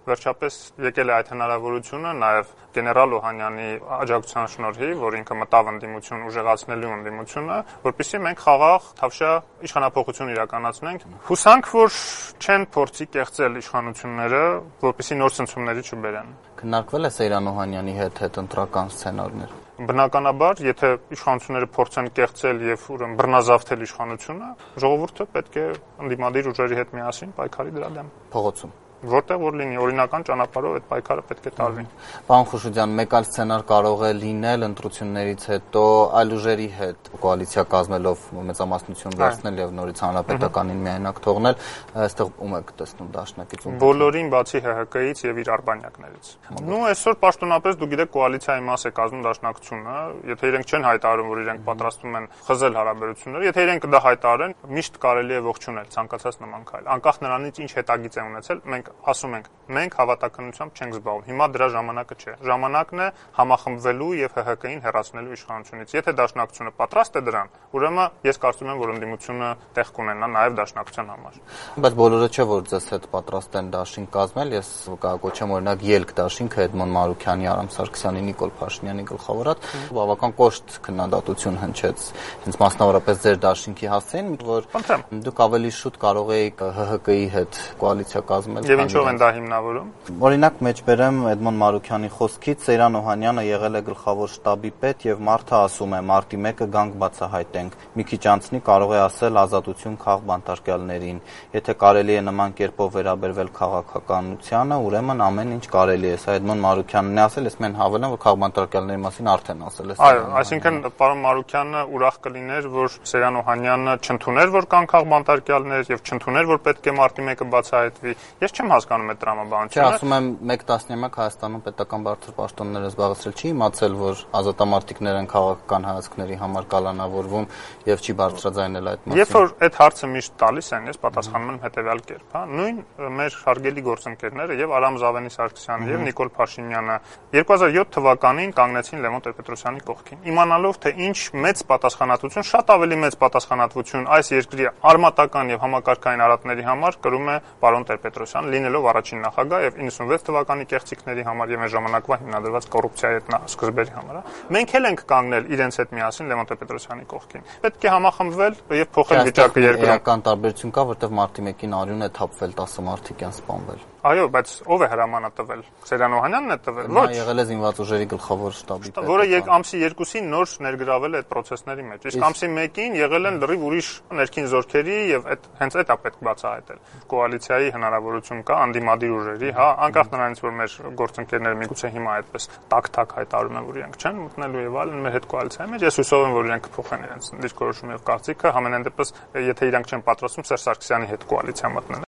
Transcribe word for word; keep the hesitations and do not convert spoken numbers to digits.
վերջապես եկել է այդ հնարավորությունը նաև գեներալ Օհանյանի աջակցության շնորհիվ, որ ինքը մտավ ընդդիմություն ուժեղացնելու ընդդիմությունը, որպեսզի մենք խաղաղ թավշյա իշխանափոխություն իրականացնենք։ Հուսանք, որ չեն փորձի կեղծել իշխանությունները, որպեսզի նոր ցնցումների չբերեն։ Քննարկվել է Սեյրան Օհանյանի հետ հետընտրական սցենարներ։ Բնականաբար, եթե իշխանությունները փորձեն կեղծել եւ ուրեմն բռնազավթել իշխանությունը, ժողովուրդը պետք է ընդդիմադիր ուժերի հետ միասին պայքարի դրա դեմ։ Փողոցում որտեղ որ լինի օրինական ճանապարհով այդ պայքարը պետք է տարվի։ Պարոն Խուշուջյան, մեկ այլ սցենար կարող է լինել ընտրություններից հետո այլ ուժերի հետ կոալիցիա կազմելով մեծամասնություն վերցնել եւ նորից հանրապետականին միայնակ թողնել, այստեղ ում եք տեսնում դաշնակից ում։ Բոլորին բացի Հ Հ Կից եւ իր արբանյակներից։ Նու այսօր պաշտոնապես դու գիտեք կոալիցիայի մաս է կազմում դաշնակցությունը, եթե իրենք չեն հայտարարում, որ իրենք պատրաստվում են խզել հարաբերությունները, եթե իրենք դա հայտարարեն, միշտ կարելի է ողջունել ցանկացած նման քայլ։ Անկախ նրանից ինչ հետագիծ է ունեցել, մենք ասում ենք, մենք հավատականությամբ չենք զբաղվում։ Հիմա դրա ժամանակը չէ։ Ժամանակն է համախմբվելու եւ Հ Հ Կին հեռացնելու իշխանությունից։ Եթե դաշնակցությունը պատրաստ է դրան, ուրեմն ես կարծում եմ, որ ընդդիմությունը տեղ կունենա նաեւ դաշնակցության համար։ Բայց բոլորը չէ, որ ձեզ հետ պատրաստ են դաշինք կազմել, ես կհագոչեմ օրինակ ելք դաշինքը Էդմոն Մարուքյանի, Արամ Սարգսյանի, Նիկոլ Փաշինյանի գլխավորած բավական կոշտ քննադատություն հնչեց հենց մասնավորապես ձեր դաշինքի հասցեին, որ դուք ավելի շուտ կարող էիք Հ Հ Կի հետ կոալիցիա կազմել։ Եվ ինչով են դա հիմնավորում։ Օրինակ մեջբերեմ Էդմոն Մարուքյանի խոսքից Սեյրան Օհանյանը եղել է գլխավոր շտաբի պետ եւ մարդը ասում է մարտի մեկը գանք բացահայտենք։ Մի քիչ անցնի կարող է ասել ազատություն քաղ բանտարկյալներին։ Եթե կարելի է նման կերպով վերաբերվել քաղաքականությանը, ուրեմն ամեն ինչ կարելի է։ Սա Էդմոն Մարուքյանն է ասել, ես մեն հավելեմ, որ քաղ բանտարկյալների մասին արդեն ասել է։ Այո, այսինքն պարոն Մարուքյանը ուրախ կլիներ, որ Սեյրան Օհանյանը չընդուներ, որ կան քաղ բանտարկյալներ եւ չընդուներ, որ պետք է մարտի մեկը բացահայտվի։ Ես չեմ հասկանում այդ տրամաբանությունը։ Չէ, ասում եմ մեկ տասնյակ Հայաստանում պետական բարձր պաշտոնները զբաղեցրել չի իմացել, որ ազատամարտիկներ են քաղաքական հայացքների համար կալանավորվում եւ չի բարձրաձայնել այդ մասին։ Երբ որ այդ հարցը միշտ տալիս են, ես պատասխանում եմ հետեւյալ կերպ, հա, նույն մեր հարգելի գործընկերները եւ Արամ Զավենի Սարգսյանը եւ Նիկոլ Փաշինյանը երկու հազար յոթ թվականին կանգնեցին Լևոն Տեր-Պետրոսյանի կողքին, իմանալով թե ինչ մեծ պատասխանատվություն, շատ ավելի մեծ պատասխանատվություն այս երկրի արմատական եւ համակարգային արատների համար կրում է պարոն Տեր-Պետրոսյանը, լինելով առաջին նախագահ եւ իննսունվեց թվականի կեղծիքների համար եւ այն ժամանակվա հիմնադրված կոռուպցիայի հետ սկզբերի համար։ Մենք էլ ենք կանգնել իրենց հետ միասին Լևոն Տեր-Պետրոսյանի կողքին։ Պետք է համախմբվել եւ փոխել վիճակը երկրում։ Էական տարբերություն կա, որտեղ մարտի մեկին արյուն է թափվել, տասը մարդիկ են սպանվել։ Այո, բայց ով է հրամանը տվել։ Սերյան Օհանյանն է տվել։ Ոչ, եղել է զինված ուժերի գլխավոր շտաբի պետ, որը ամսի երկուսին նոր ներգրավել է այդ process-ների մեջ։ Իսկ ամսի մեկին եղել են լրիվ ուրիշ ներքին զորքերի եւ այդ հենց այդ է պետք բացահայտել։ Կոալիցիայի հնարավորություն կա անդիմադիր ուժերի, հա, անկախ նրանից որ մեր գործընկերները միգուցե հիմա այդպես տակ-տակ հայտարարում են, որ իրենք չեն մտնելու եւ այլն մեր հետ կոալիցիայի մեջ, ես հուսով եմ, որ իրենք կփոխեն իրենց դիրքորոշումը եւ կարծիքը, համենայն դեպս եթե իրենք չեն պատրաստվում Սերժ Սարգսյանի հետ կոալիցիա մտնել։